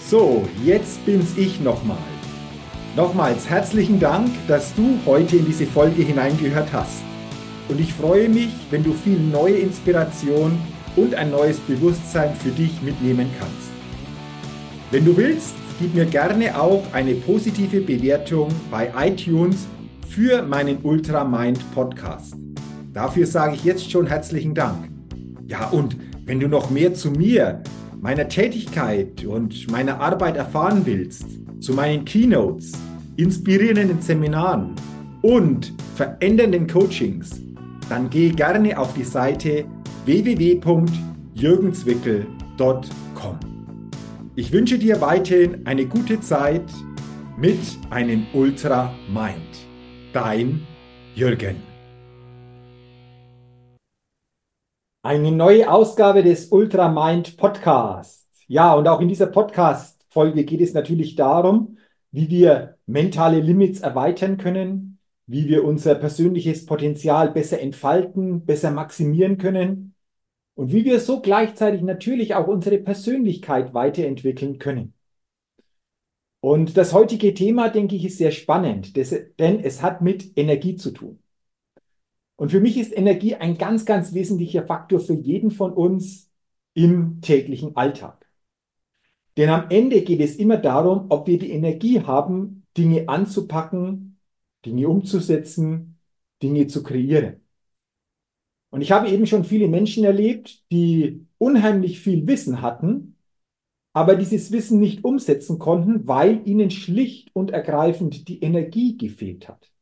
So, jetzt bin's ich nochmal. Nochmals herzlichen Dank, dass du heute in diese Folge hineingehört hast. Und ich freue mich, wenn du viel neue Inspiration und ein neues Bewusstsein für dich mitnehmen kannst. Wenn du willst, gib mir gerne auch eine positive Bewertung bei iTunes für meinen Ultramind Podcast. Dafür sage ich jetzt schon herzlichen Dank. Ja, und wenn du noch mehr zu mir, meiner Tätigkeit und meiner Arbeit erfahren willst, zu meinen Keynotes, inspirierenden Seminaren und verändernden Coachings, dann geh gerne auf die Seite www.jürgenzwickel.com. Ich wünsche dir weiterhin eine gute Zeit mit einem Ultra Mind. Dein Jürgen. Eine neue Ausgabe des Ultra Mind Podcasts. Ja, und auch in dieser Podcast-Folge geht es natürlich darum, wie wir mentale Limits erweitern können, wie wir unser persönliches Potenzial besser entfalten, besser maximieren können und wie wir so gleichzeitig natürlich auch unsere Persönlichkeit weiterentwickeln können. Und das heutige Thema, denke ich, ist sehr spannend, denn es hat mit Energie zu tun. Und für mich ist Energie ein ganz, ganz wesentlicher Faktor für jeden von uns im täglichen Alltag. Denn am Ende geht es immer darum, ob wir die Energie haben, Dinge anzupacken, Dinge umzusetzen, Dinge zu kreieren. Und ich habe eben schon viele Menschen erlebt, die unheimlich viel Wissen hatten, aber dieses Wissen nicht umsetzen konnten, weil ihnen schlicht und ergreifend die Energie gefehlt hat.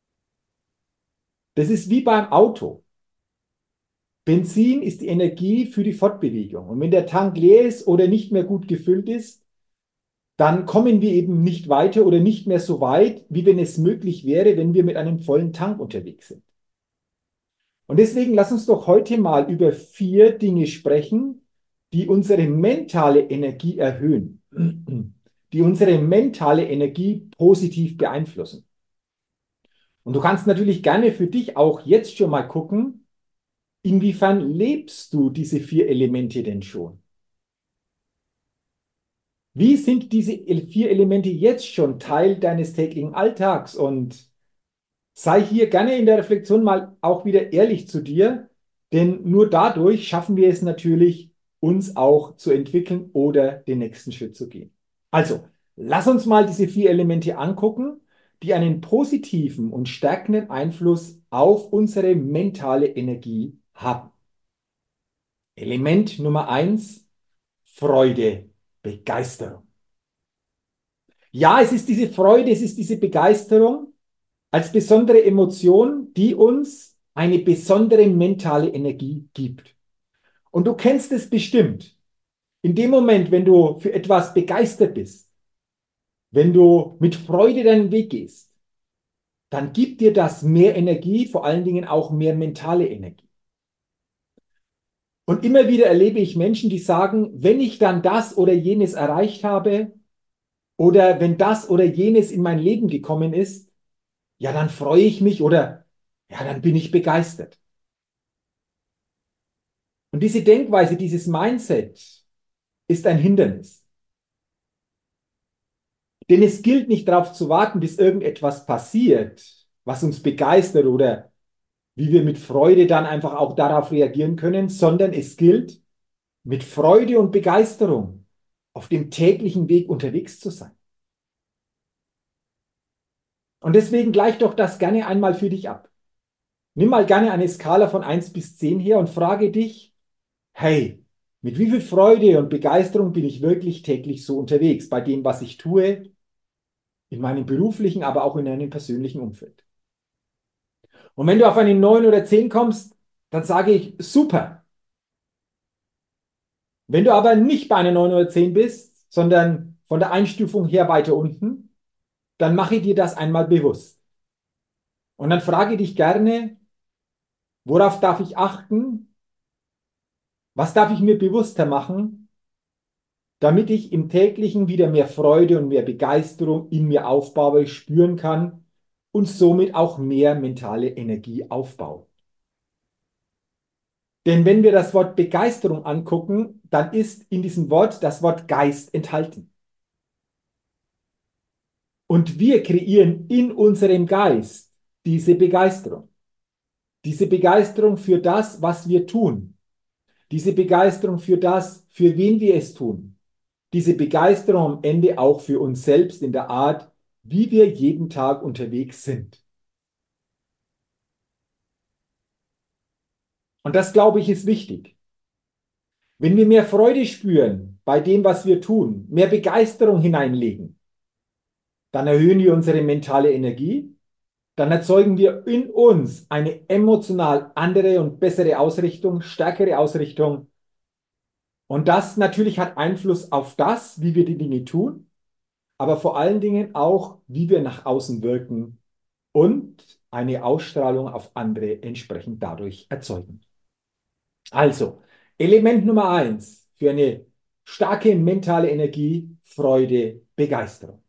Das ist wie beim Auto. Benzin ist die Energie für die Fortbewegung. Und wenn der Tank leer ist oder nicht mehr gut gefüllt ist, dann kommen wir eben nicht weiter oder nicht mehr so weit, wie wenn es möglich wäre, wenn wir mit einem vollen Tank unterwegs sind. Und deswegen lass uns doch heute mal über 4 Dinge sprechen, die unsere mentale Energie erhöhen, die unsere mentale Energie positiv beeinflussen. Und du kannst natürlich gerne für dich auch jetzt schon mal gucken, inwiefern lebst du diese 4 Elemente denn schon? Wie sind diese 4 Elemente jetzt schon Teil deines täglichen Alltags? Und sei hier gerne in der Reflexion mal auch wieder ehrlich zu dir, denn nur dadurch schaffen wir es natürlich, uns auch zu entwickeln oder den nächsten Schritt zu gehen. Also, lass uns mal diese 4 Elemente angucken, die einen positiven und stärkenden Einfluss auf unsere mentale Energie haben. Element Nummer 1, Freude, Begeisterung. Ja, es ist diese Freude, es ist diese Begeisterung als besondere Emotion, die uns eine besondere mentale Energie gibt. Und du kennst es bestimmt. In dem Moment, wenn du für etwas begeistert bist, wenn du mit Freude deinen Weg gehst, dann gibt dir das mehr Energie, vor allen Dingen auch mehr mentale Energie. Und immer wieder erlebe ich Menschen, die sagen, wenn ich dann das oder jenes erreicht habe oder wenn das oder jenes in mein Leben gekommen ist, ja, dann freue ich mich oder ja, dann bin ich begeistert. Und diese Denkweise, dieses Mindset ist ein Hindernis. Denn es gilt nicht darauf zu warten, bis irgendetwas passiert, was uns begeistert oder wie wir mit Freude dann einfach auch darauf reagieren können, sondern es gilt, mit Freude und Begeisterung auf dem täglichen Weg unterwegs zu sein. Und deswegen gleich doch das gerne einmal für dich ab. Nimm mal gerne eine Skala von 1 bis 10 her und frage dich, hey, mit wie viel Freude und Begeisterung bin ich wirklich täglich so unterwegs bei dem, was ich tue, in meinem beruflichen, aber auch in einem persönlichen Umfeld. Und wenn du auf eine 9 oder 10 kommst, dann sage ich, super. Wenn du aber nicht bei einer 9 oder 10 bist, sondern von der Einstufung her weiter unten, dann mache dir das einmal bewusst. Und dann frage dich gerne, worauf darf ich achten? Was darf ich mir bewusster machen, damit ich im täglichen wieder mehr Freude und mehr Begeisterung in mir aufbaue, spüren kann und somit auch mehr mentale Energie aufbaue. Denn wenn wir das Wort Begeisterung angucken, dann ist in diesem Wort das Wort Geist enthalten. Und wir kreieren in unserem Geist diese Begeisterung. Diese Begeisterung für das, was wir tun. Diese Begeisterung für das, für wen wir es tun. Diese Begeisterung am Ende auch für uns selbst in der Art, wie wir jeden Tag unterwegs sind. Und das, glaube ich, ist wichtig. Wenn wir mehr Freude spüren bei dem, was wir tun, mehr Begeisterung hineinlegen, dann erhöhen wir unsere mentale Energie, dann erzeugen wir in uns eine emotional andere und bessere Ausrichtung, stärkere Ausrichtung. Und das natürlich hat Einfluss auf das, wie wir die Dinge tun, aber vor allen Dingen auch, wie wir nach außen wirken und eine Ausstrahlung auf andere entsprechend dadurch erzeugen. Also, Element Nummer eins für eine starke mentale Energie, Freude, Begeisterung.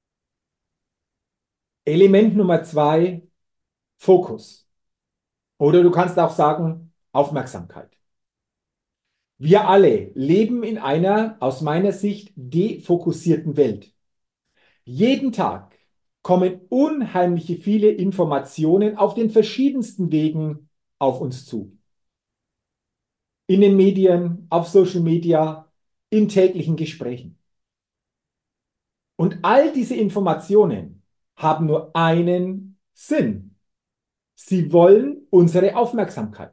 Element Nummer zwei, Fokus. Oder du kannst auch sagen, Aufmerksamkeit. Wir alle leben in einer, aus meiner Sicht, defokussierten Welt. Jeden Tag kommen unheimliche viele Informationen auf den verschiedensten Wegen auf uns zu. In den Medien, auf Social Media, in täglichen Gesprächen. Und all diese Informationen haben nur einen Sinn. Sie wollen unsere Aufmerksamkeit.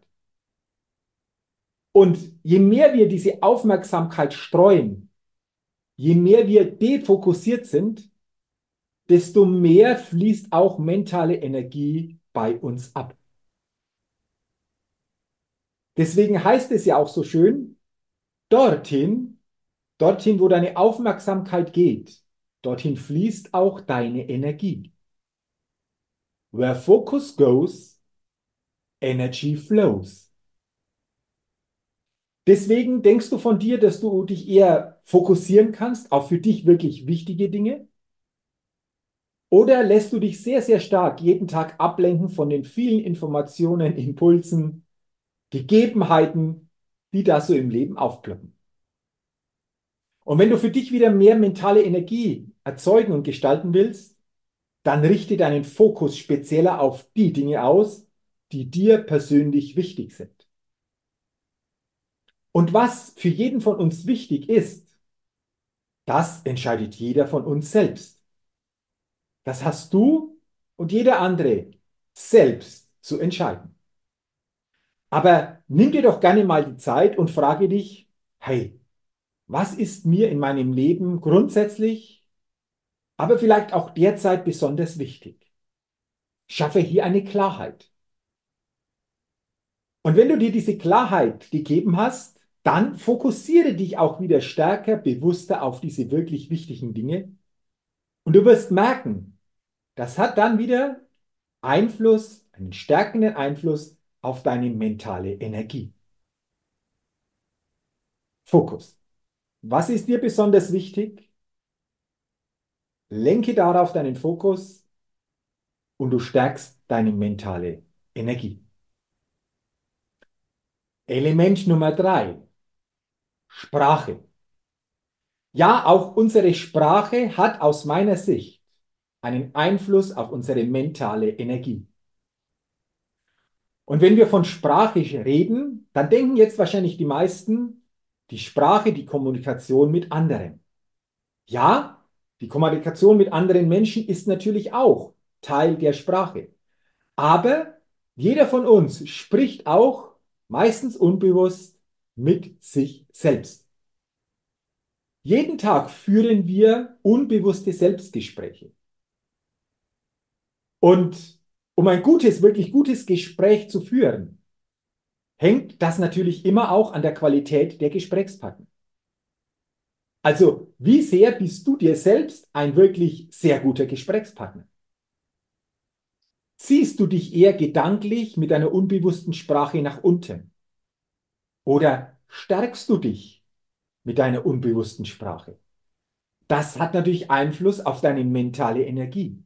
Und je mehr wir diese Aufmerksamkeit streuen, je mehr wir defokussiert sind, desto mehr fließt auch mentale Energie bei uns ab. Deswegen heißt es ja auch so schön, dorthin, dorthin, wo deine Aufmerksamkeit geht, dorthin fließt auch deine Energie. Where focus goes, energy flows. Deswegen denkst du von dir, dass du dich eher fokussieren kannst auf für dich wirklich wichtige Dinge? Oder lässt du dich sehr, sehr stark jeden Tag ablenken von den vielen Informationen, Impulsen, Gegebenheiten, die da so im Leben aufploppen? Und wenn du für dich wieder mehr mentale Energie erzeugen und gestalten willst, dann richte deinen Fokus spezieller auf die Dinge aus, die dir persönlich wichtig sind. Und was für jeden von uns wichtig ist, das entscheidet jeder von uns selbst. Das hast du und jeder andere selbst zu entscheiden. Aber nimm dir doch gerne mal die Zeit und frage dich, hey, was ist mir in meinem Leben grundsätzlich, aber vielleicht auch derzeit besonders wichtig? Schaffe hier eine Klarheit. Und wenn du dir diese Klarheit gegeben hast, dann fokussiere dich auch wieder stärker, bewusster auf diese wirklich wichtigen Dinge. Und du wirst merken, das hat dann wieder Einfluss, einen stärkenden Einfluss auf deine mentale Energie. Fokus. Was ist dir besonders wichtig? Lenke darauf deinen Fokus und du stärkst deine mentale Energie. Element Nummer drei, Sprache. Ja, auch unsere Sprache hat aus meiner Sicht einen Einfluss auf unsere mentale Energie. Und wenn wir von Sprache reden, dann denken jetzt wahrscheinlich die meisten, die Sprache, die Kommunikation mit anderen. Ja, die Kommunikation mit anderen Menschen ist natürlich auch Teil der Sprache. Aber jeder von uns spricht auch meistens unbewusst mit sich selbst. Jeden Tag führen wir unbewusste Selbstgespräche. Und um ein gutes, wirklich gutes Gespräch zu führen, hängt das natürlich immer auch an der Qualität der Gesprächspartner. Also, wie sehr bist du dir selbst ein wirklich sehr guter Gesprächspartner? Ziehst du dich eher gedanklich mit einer unbewussten Sprache nach unten? Oder stärkst du dich mit deiner unbewussten Sprache? Das hat natürlich Einfluss auf deine mentale Energie.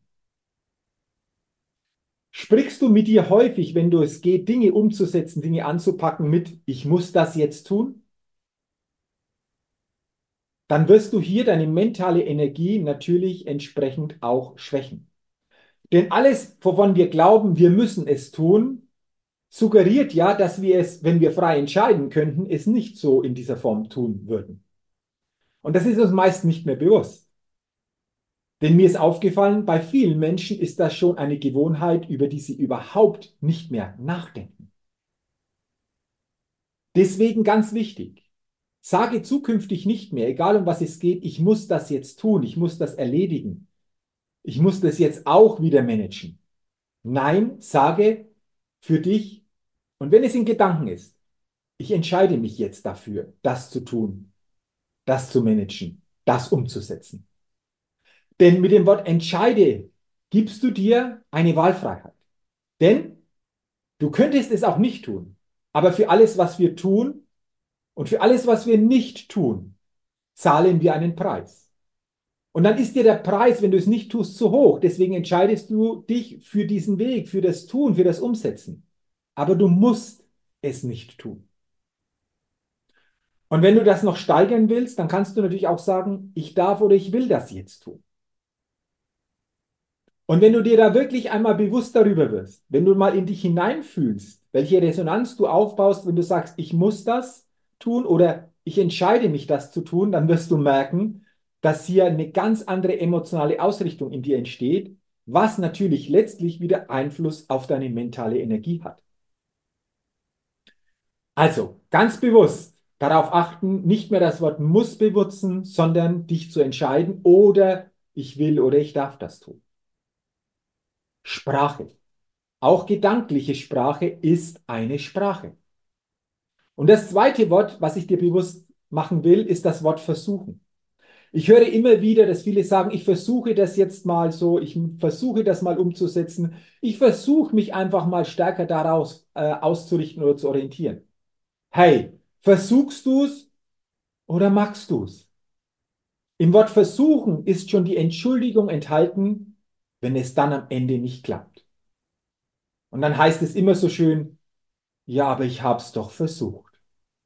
Sprichst du mit dir häufig, wenn du es geht, Dinge umzusetzen, Dinge anzupacken mit, ich muss das jetzt tun? dann wirst du hier deine mentale Energie natürlich entsprechend auch schwächen. Denn alles, wovon wir glauben, wir müssen es tun, suggeriert ja, dass wir es, wenn wir frei entscheiden könnten, es nicht so in dieser Form tun würden. Und das ist uns meist nicht mehr bewusst. Denn mir ist aufgefallen, bei vielen Menschen ist das schon eine Gewohnheit, über die sie überhaupt nicht mehr nachdenken. Deswegen ganz wichtig, sage zukünftig nicht mehr, egal um was es geht, ich muss das jetzt tun, ich muss das erledigen, ich muss das jetzt auch wieder managen. Nein, sage für dich, und wenn es in Gedanken ist, ich entscheide mich jetzt dafür, das zu tun, das zu managen, das umzusetzen. Denn mit dem Wort entscheide gibst du dir eine Wahlfreiheit. Denn du könntest es auch nicht tun. Aber für alles, was wir tun und für alles, was wir nicht tun, zahlen wir einen Preis. Und dann ist dir der Preis, wenn du es nicht tust, zu hoch. Deswegen entscheidest du dich für diesen Weg, für das Tun, für das Umsetzen. Aber du musst es nicht tun. Und wenn du das noch steigern willst, dann kannst du natürlich auch sagen, ich darf oder ich will das jetzt tun. Und wenn du dir da wirklich einmal bewusst darüber wirst, wenn du mal in dich hineinfühlst, welche Resonanz du aufbaust, wenn du sagst, ich muss das tun oder ich entscheide mich, das zu tun, dann wirst du merken, dass hier eine ganz andere emotionale Ausrichtung in dir entsteht, was natürlich letztlich wieder Einfluss auf deine mentale Energie hat. Also ganz bewusst darauf achten, nicht mehr das Wort muss benutzen, sondern dich zu entscheiden oder ich will oder ich darf das tun. Sprache. Auch gedankliche Sprache ist eine Sprache. Und das zweite Wort, was ich dir bewusst machen will, ist das Wort versuchen. Ich höre immer wieder, dass viele sagen, ich versuche das jetzt mal so, ich versuche das mal umzusetzen, ich versuche mich einfach mal stärker daraus auszurichten oder zu orientieren. Hey, versuchst du es oder magst du es? Im Wort versuchen ist schon die Entschuldigung enthalten, wenn es dann am Ende nicht klappt. Und dann heißt es immer so schön, ja, aber ich habe es doch versucht.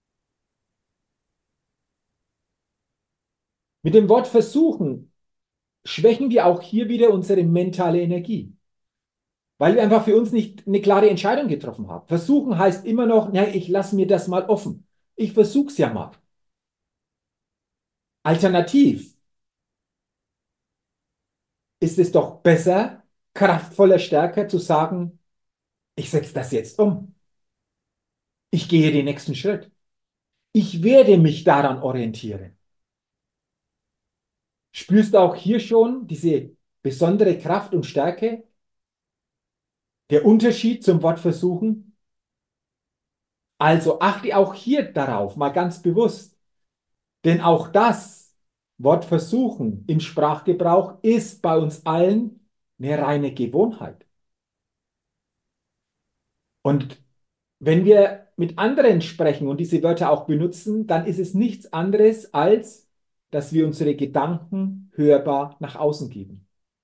Mit dem Wort versuchen schwächen wir auch hier wieder unsere mentale Energie, weil wir einfach für uns nicht eine klare Entscheidung getroffen haben. Versuchen heißt immer noch, ja, ich lasse mir das mal offen. Ich versuche es ja mal. Alternativ ist es doch besser, kraftvoller, stärker zu sagen, ich setze das jetzt um. Ich gehe den nächsten Schritt. Ich werde mich daran orientieren. Spürst du auch hier schon diese besondere Kraft und Stärke? Der Unterschied zum Wort versuchen? Also achte auch hier darauf, mal ganz bewusst. Denn auch das Wort versuchen im Sprachgebrauch ist bei uns allen eine reine Gewohnheit. Und wenn wir mit anderen sprechen und diese Wörter auch benutzen, dann ist es nichts anderes, als dass wir unsere Gedanken hörbar nach außen geben.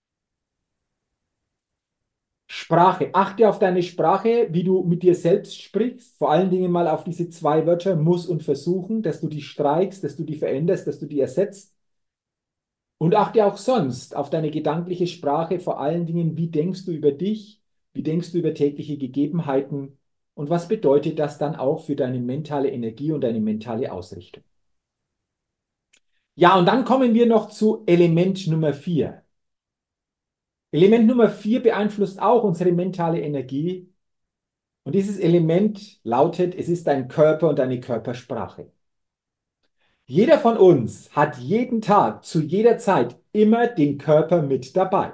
Sprache. Achte auf deine Sprache, wie du mit dir selbst sprichst. Vor allen Dingen mal auf diese zwei Wörter muss und versuchen, dass du die streichst, dass du die veränderst, dass du die ersetzt. Und achte auch sonst auf deine gedankliche Sprache, vor allen Dingen, wie denkst du über dich, wie denkst du über tägliche Gegebenheiten und was bedeutet das dann auch für deine mentale Energie und deine mentale Ausrichtung. Ja, und dann kommen wir noch zu Element Nummer 4. Element Nummer 4 beeinflusst auch unsere mentale Energie. Und dieses Element lautet, es ist dein Körper und deine Körpersprache. Jeder von uns hat jeden Tag, zu jeder Zeit immer den Körper mit dabei.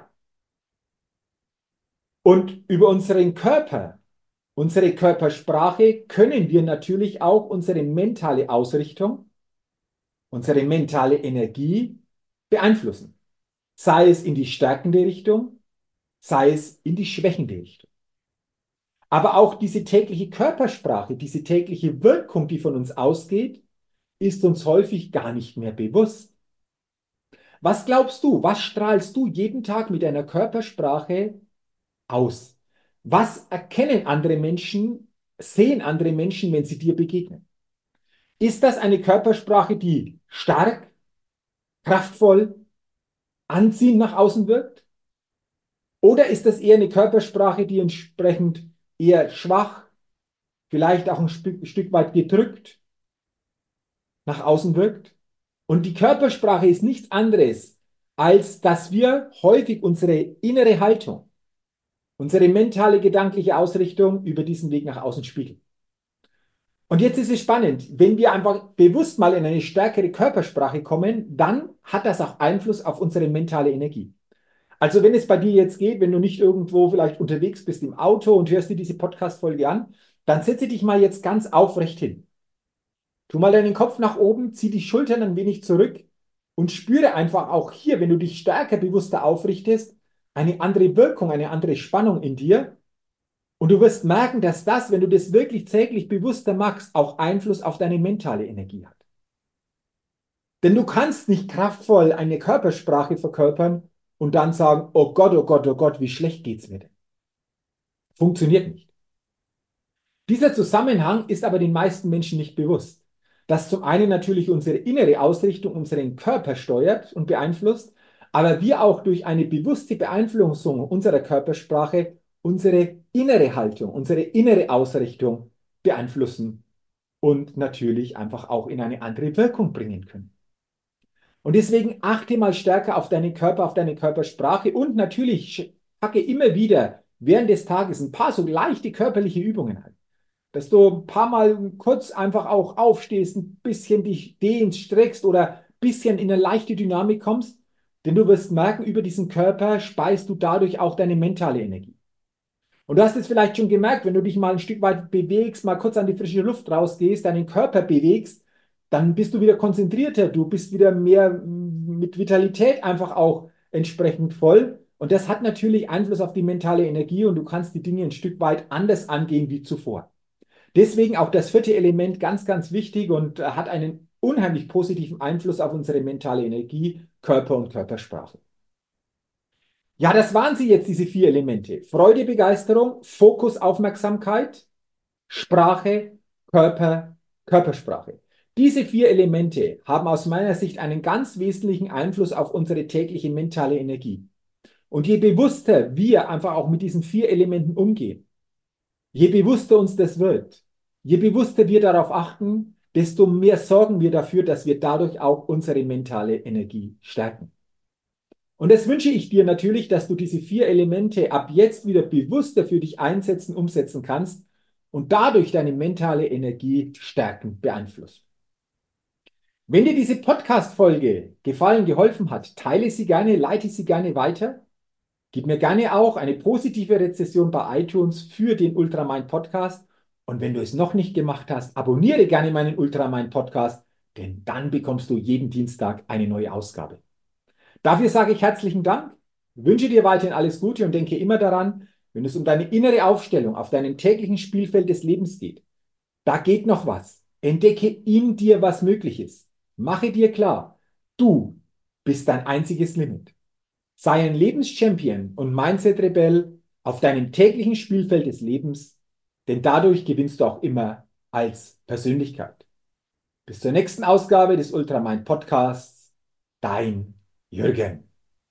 Und über unseren Körper, unsere Körpersprache können wir natürlich auch unsere mentale Ausrichtung, unsere mentale Energie beeinflussen. Sei es in die stärkende Richtung, sei es in die schwächende Richtung. Aber auch diese tägliche Körpersprache, diese tägliche Wirkung, die von uns ausgeht, ist uns häufig gar nicht mehr bewusst. Was glaubst du, was strahlst du jeden Tag mit deiner Körpersprache aus? Was erkennen andere Menschen, sehen andere Menschen, wenn sie dir begegnen? Ist das eine Körpersprache, die stark, kraftvoll, anziehend nach außen wirkt? Oder ist das eher eine Körpersprache, die entsprechend eher schwach, vielleicht auch ein Stück weit gedrückt nach außen wirkt? Und die Körpersprache ist nichts anderes, als dass wir häufig unsere innere Haltung, unsere mentale, gedankliche Ausrichtung über diesen Weg nach außen spiegeln. Und jetzt ist es spannend, wenn wir einfach bewusst mal in eine stärkere Körpersprache kommen, dann hat das auch Einfluss auf unsere mentale Energie. Also wenn es bei dir jetzt geht, wenn du nicht irgendwo vielleicht unterwegs bist im Auto und hörst dir diese Podcast-Folge an, dann setze dich mal jetzt ganz aufrecht hin. Tu mal deinen Kopf nach oben, zieh die Schultern ein wenig zurück und spüre einfach auch hier, wenn du dich stärker, bewusster aufrichtest, eine andere Wirkung, eine andere Spannung in dir. Und du wirst merken, dass das, wenn du das wirklich täglich bewusster machst, auch Einfluss auf deine mentale Energie hat. Denn du kannst nicht kraftvoll eine Körpersprache verkörpern und dann sagen, oh Gott, oh Gott, oh Gott, wie schlecht geht's mir denn? Funktioniert nicht. Dieser Zusammenhang ist aber den meisten Menschen nicht bewusst, dass zum einen natürlich unsere innere Ausrichtung unseren Körper steuert und beeinflusst, aber wir auch durch eine bewusste Beeinflussung unserer Körpersprache unsere innere Haltung, unsere innere Ausrichtung beeinflussen und natürlich einfach auch in eine andere Wirkung bringen können. Und deswegen achte mal stärker auf deinen Körper, auf deine Körpersprache und natürlich packe immer wieder während des Tages ein paar so leichte körperliche Übungen ein. Dass du ein paar Mal kurz einfach auch aufstehst, ein bisschen dich dehnst, streckst oder ein bisschen in eine leichte Dynamik kommst. Denn du wirst merken, über diesen Körper speist du dadurch auch deine mentale Energie. Und du hast es vielleicht schon gemerkt, wenn du dich mal ein Stück weit bewegst, mal kurz an die frische Luft rausgehst, deinen Körper bewegst, dann bist du wieder konzentrierter, du bist wieder mehr mit Vitalität einfach auch entsprechend voll. Und das hat natürlich Einfluss auf die mentale Energie und du kannst die Dinge ein Stück weit anders angehen wie zuvor. Deswegen auch das vierte Element ganz, ganz wichtig und hat einen unheimlich positiven Einfluss auf unsere mentale Energie, Körper und Körpersprache. Ja, das waren sie jetzt, diese vier Elemente. Freude, Begeisterung, Fokus, Aufmerksamkeit, Sprache, Körper, Körpersprache. Diese vier Elemente haben aus meiner Sicht einen ganz wesentlichen Einfluss auf unsere tägliche mentale Energie. Und je bewusster wir einfach auch mit diesen vier Elementen umgehen, je bewusster uns das wird, je bewusster wir darauf achten, desto mehr sorgen wir dafür, dass wir dadurch auch unsere mentale Energie stärken. Und das wünsche ich dir natürlich, dass du diese vier Elemente ab jetzt wieder bewusster für dich einsetzen, umsetzen kannst und dadurch deine mentale Energie stärken, beeinflussen. Wenn dir diese Podcast-Folge gefallen, geholfen hat, teile sie gerne, leite sie gerne weiter. Gib mir gerne auch eine positive Rezession bei iTunes für den Ultramind Podcast. Und wenn du es noch nicht gemacht hast, abonniere gerne meinen Ultramind Podcast, denn dann bekommst du jeden Dienstag eine neue Ausgabe. Dafür sage ich herzlichen Dank, wünsche dir weiterhin alles Gute und denke immer daran, wenn es um deine innere Aufstellung auf deinem täglichen Spielfeld des Lebens geht, da geht noch was. Entdecke in dir, was möglich ist. Mache dir klar, du bist dein einziges Limit. Sei ein Lebenschampion und Mindset-Rebell auf deinem täglichen Spielfeld des Lebens, denn dadurch gewinnst du auch immer als Persönlichkeit. Bis zur nächsten Ausgabe des Ultramind Podcasts. Dein Jürgen.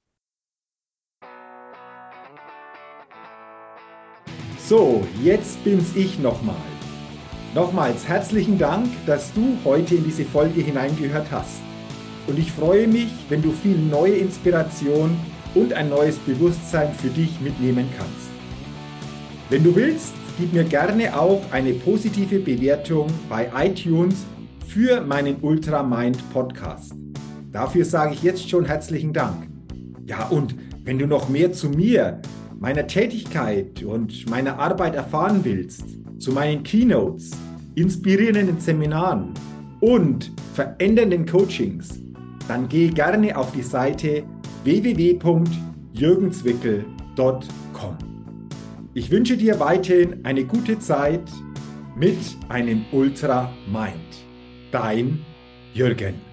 So, jetzt bin's ich nochmal. Nochmals herzlichen Dank, dass du heute in diese Folge hineingehört hast. Und ich freue mich, wenn du viel neue Inspiration und ein neues Bewusstsein für dich mitnehmen kannst. Wenn du willst, gib mir gerne auch eine positive Bewertung bei iTunes für meinen Ultramind Podcast. Dafür sage ich jetzt schon herzlichen Dank. Ja, und wenn du noch mehr zu mir, meiner Tätigkeit und meiner Arbeit erfahren willst, zu meinen Keynotes, inspirierenden Seminaren und verändernden Coachings, dann geh gerne auf die Seite www.jürgenzwickel.com. Ich wünsche dir weiterhin eine gute Zeit mit einem Ultramind. Dein Jürgen.